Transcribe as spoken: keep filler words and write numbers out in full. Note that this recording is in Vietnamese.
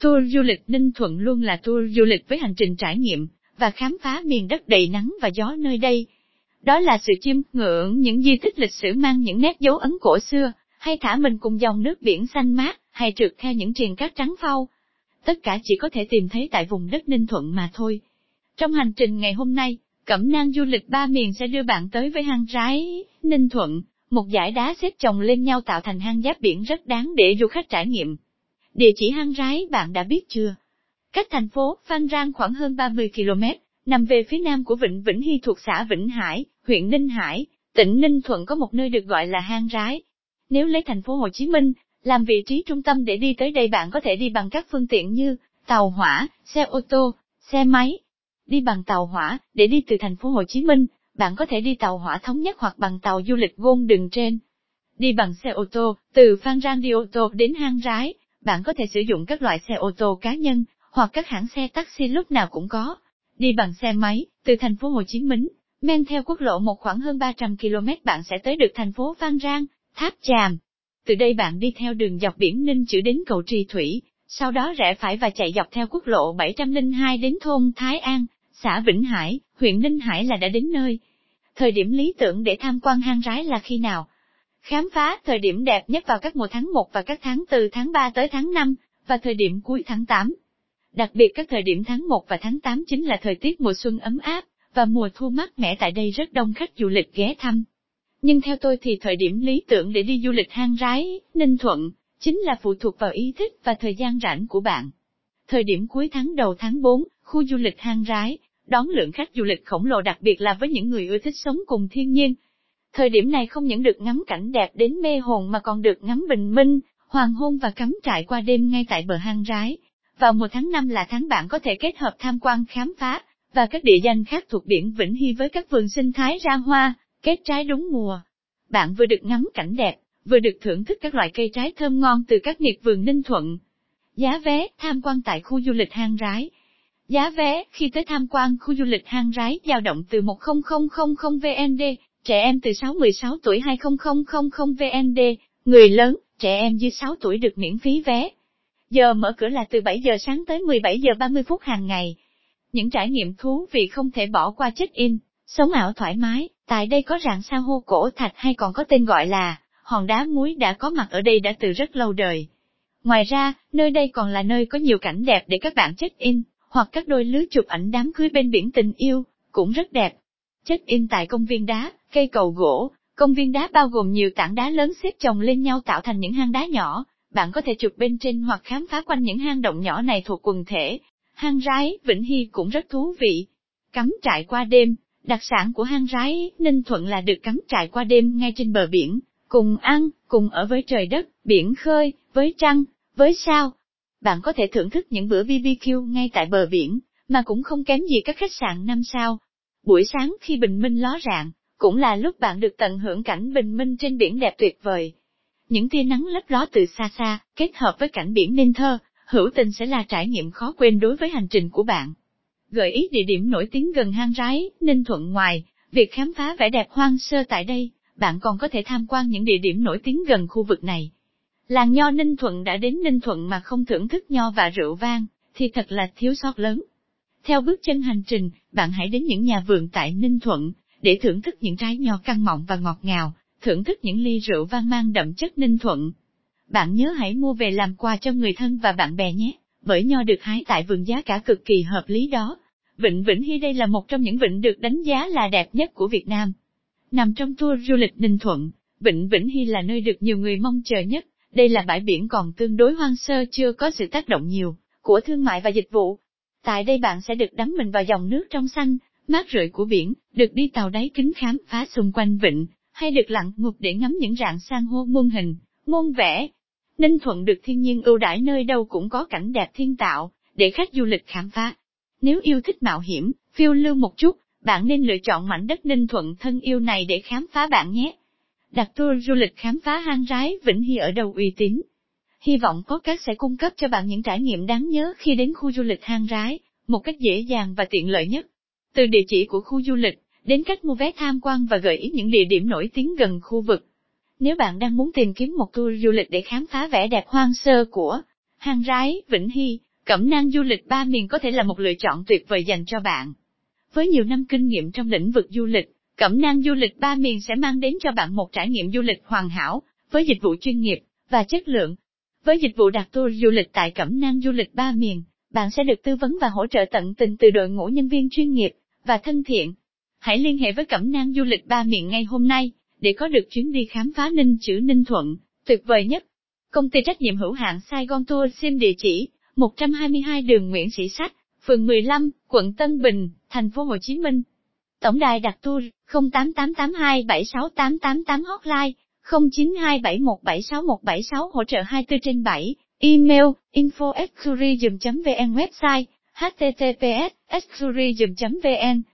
Tour du lịch Ninh Thuận luôn là tour du lịch với hành trình trải nghiệm và khám phá miền đất đầy nắng và gió nơi đây. Đó là sự chiêm ngưỡng những di tích lịch sử mang những nét dấu ấn cổ xưa, hay thả mình cùng dòng nước biển xanh mát, hay trượt theo những triền cát trắng phau. Tất cả chỉ có thể tìm thấy tại vùng đất Ninh Thuận mà thôi. Trong hành trình ngày hôm nay, Cẩm nang du lịch ba miền sẽ đưa bạn tới với hang Rái, Ninh Thuận, một dải đá xếp chồng lên nhau tạo thành hang giáp biển rất đáng để du khách trải nghiệm. Địa chỉ hang Rái bạn đã biết chưa? Cách thành phố Phan Rang khoảng hơn ba mươi ki lô mét, nằm về phía nam của Vịnh Vĩnh Hy thuộc xã Vĩnh Hải, huyện Ninh Hải, tỉnh Ninh Thuận có một nơi được gọi là hang Rái. Nếu lấy thành phố Hồ Chí Minh làm vị trí trung tâm để đi tới đây, bạn có thể đi bằng các phương tiện như tàu hỏa, xe ô tô, xe máy. Đi bằng tàu hỏa, để đi từ thành phố Hồ Chí Minh, bạn có thể đi tàu hỏa thống nhất hoặc bằng tàu du lịch Golden Train. Đi bằng xe ô tô, từ Phan Rang đi ô tô đến hang Rái, bạn có thể sử dụng các loại xe ô tô cá nhân, hoặc các hãng xe taxi lúc nào cũng có. Đi bằng xe máy, từ thành phố Hồ Chí Minh, men theo quốc lộ một khoảng hơn ba trăm ki lô mét bạn sẽ tới được thành phố Phan Rang, Tháp Chàm. Từ đây bạn đi theo đường dọc biển Ninh Chữ đến cầu Trì Thủy, sau đó rẽ phải và chạy dọc theo quốc lộ bảy trăm lẻ hai đến thôn Thái An, xã Vĩnh Hải, huyện Ninh Hải là đã đến nơi. Thời điểm lý tưởng để tham quan hang Rái là khi nào? Khám phá thời điểm đẹp nhất vào các mùa tháng một và các tháng từ tháng ba tới tháng năm, và thời điểm cuối tháng tám. Đặc biệt các thời điểm tháng một và tháng tám chính là thời tiết mùa xuân ấm áp, và mùa thu mát mẻ tại đây rất đông khách du lịch ghé thăm. Nhưng theo tôi thì thời điểm lý tưởng để đi du lịch hang Rái, Ninh Thuận, chính là phụ thuộc vào ý thích và thời gian rảnh của bạn. Thời điểm cuối tháng đầu tháng tư, khu du lịch hang Rái đón lượng khách du lịch khổng lồ, đặc biệt là với những người ưa thích sống cùng thiên nhiên. Thời điểm này không những được ngắm cảnh đẹp đến mê hồn mà còn được ngắm bình minh, hoàng hôn và cắm trại qua đêm ngay tại bờ hang Rái. Vào mùa tháng năm là tháng bạn có thể kết hợp tham quan khám phá, và các địa danh khác thuộc biển Vĩnh Hy với các vườn sinh thái ra hoa, kết trái đúng mùa. Bạn vừa được ngắm cảnh đẹp, vừa được thưởng thức các loại cây trái thơm ngon từ các miệt vườn Ninh Thuận. Giá vé tham quan tại khu du lịch hang Rái. Giá vé khi tới tham quan khu du lịch hang Rái dao động từ một nghìn không trăm vê en đê, trẻ em từ sáu mười sáu tuổi hai nghìn vê en đê, người lớn, trẻ em dưới sáu tuổi được miễn phí vé. Giờ mở cửa là từ bảy giờ sáng tới mười bảy giờ ba mươi phút hàng ngày. Những trải nghiệm thú vị không thể bỏ qua check-in, sống ảo thoải mái. Tại đây có rạn san hô cổ thạch hay còn có tên gọi là hòn đá muối đã có mặt ở đây đã từ rất lâu đời. Ngoài ra, nơi đây còn là nơi có nhiều cảnh đẹp để các bạn check-in, hoặc các đôi lứa chụp ảnh đám cưới bên biển tình yêu, cũng rất đẹp. Check-in tại công viên đá, cây cầu gỗ. Công viên đá bao gồm nhiều tảng đá lớn xếp chồng lên nhau tạo thành những hang đá nhỏ, bạn có thể chụp bên trên hoặc khám phá quanh những hang động nhỏ này thuộc quần thể. Hang Rái, Vĩnh Hy cũng rất thú vị. Cắm trại qua đêm, đặc sản của hang Rái, Ninh Thuận là được cắm trại qua đêm ngay trên bờ biển, cùng ăn, cùng ở với trời đất, biển khơi, với trăng, với sao. Bạn có thể thưởng thức những bữa bê bê kiu ngay tại bờ biển, mà cũng không kém gì các khách sạn năm sao. Buổi sáng khi bình minh ló rạng, cũng là lúc bạn được tận hưởng cảnh bình minh trên biển đẹp tuyệt vời. Những tia nắng lấp ló từ xa xa, kết hợp với cảnh biển nên thơ, hữu tình sẽ là trải nghiệm khó quên đối với hành trình của bạn. Gợi ý địa điểm nổi tiếng gần hang Rái, Ninh Thuận. Ngoài việc khám phá vẻ đẹp hoang sơ tại đây, bạn còn có thể tham quan những địa điểm nổi tiếng gần khu vực này. Làng nho Ninh Thuận. Đã đến Ninh Thuận mà không thưởng thức nho và rượu vang, thì thật là thiếu sót lớn. Theo bước chân hành trình, bạn hãy đến những nhà vườn tại Ninh Thuận, để thưởng thức những trái nho căng mọng và ngọt ngào, thưởng thức những ly rượu vang mang đậm chất Ninh Thuận. Bạn nhớ hãy mua về làm quà cho người thân và bạn bè nhé, bởi nho được hái tại vườn giá cả cực kỳ hợp lý đó. Vịnh Vĩnh Hy đây là một trong những vịnh được đánh giá là đẹp nhất của Việt Nam. Nằm trong tour du lịch Ninh Thuận, Vịnh Vĩnh Hy là nơi được nhiều người mong chờ nhất. Đây là bãi biển còn tương đối hoang sơ, chưa có sự tác động nhiều của thương mại và dịch vụ. Tại đây bạn sẽ được đắm mình vào dòng nước trong xanh, mát rượi của biển, được đi tàu đáy kính khám phá xung quanh vịnh, hay được lặn ngụp để ngắm những rạn san hô muôn hình, muôn vẻ. Ninh Thuận được thiên nhiên ưu đãi, nơi đâu cũng có cảnh đẹp thiên tạo, để khách du lịch khám phá. Nếu yêu thích mạo hiểm, phiêu lưu một chút, bạn nên lựa chọn mảnh đất Ninh Thuận thân yêu này để khám phá bạn nhé. Đặt tour du lịch khám phá hang Rái, Vĩnh Hy ở đâu uy tín? Hy vọng podcast sẽ cung cấp cho bạn những trải nghiệm đáng nhớ khi đến khu du lịch hang Rái, một cách dễ dàng và tiện lợi nhất. Từ địa chỉ của khu du lịch, đến cách mua vé tham quan và gợi ý những địa điểm nổi tiếng gần khu vực. Nếu bạn đang muốn tìm kiếm một tour du lịch để khám phá vẻ đẹp hoang sơ của hang Rái, Vĩnh Hy, Cẩm nang du lịch ba miền có thể là một lựa chọn tuyệt vời dành cho bạn. Với nhiều năm kinh nghiệm trong lĩnh vực du lịch, Cẩm nang du lịch ba miền sẽ mang đến cho bạn một trải nghiệm du lịch hoàn hảo, với dịch vụ chuyên nghiệp và chất lượng. Với dịch vụ đặt tour du lịch tại Cẩm nang du lịch ba miền, bạn sẽ được tư vấn và hỗ trợ tận tình từ đội ngũ nhân viên chuyên nghiệp và thân thiện. Hãy liên hệ với Cẩm nang du lịch ba miền ngay hôm nay, để có được chuyến đi khám phá Ninh Chữ Ninh Thuận tuyệt vời nhất. Công ty trách nhiệm hữu hạn Saigon Tour xin địa chỉ một trăm hai mươi hai đường Nguyễn Sĩ Sách, phường mười lăm, quận Tân Bình, thành phố Hồ Chí Minh. Tổng đài đặt tour không tám tám tám hai bảy sáu tám tám tám, hotline không chín hai bảy một bảy sáu một bảy sáu, hỗ trợ hai mươi bốn trên bảy, email info at tourism chấm vn, website h t t p s s tourism chấm vn.